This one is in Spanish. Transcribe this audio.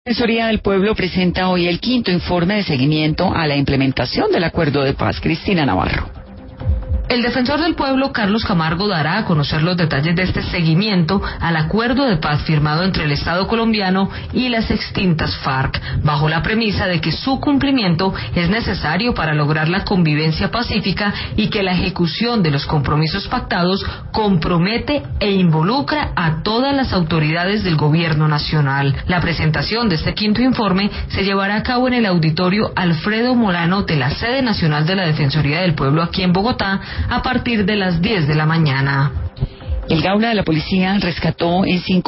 La Defensoría del Pueblo presenta hoy el quinto informe de seguimiento a la implementación del Acuerdo de Paz. Cristina Navarro. El defensor del pueblo, Carlos Camargo, dará a conocer los detalles de este seguimiento al acuerdo de paz firmado entre el Estado colombiano y las extintas FARC, bajo la premisa de que su cumplimiento es necesario para lograr la convivencia pacífica y que la ejecución de los compromisos pactados compromete e involucra a todas las autoridades del gobierno nacional. La presentación de este quinto informe se llevará a cabo en el auditorio Alfredo Molano de la sede nacional de la Defensoría del Pueblo aquí en Bogotá, a partir de las 10 de la mañana. El Gaula de la policía rescató en 5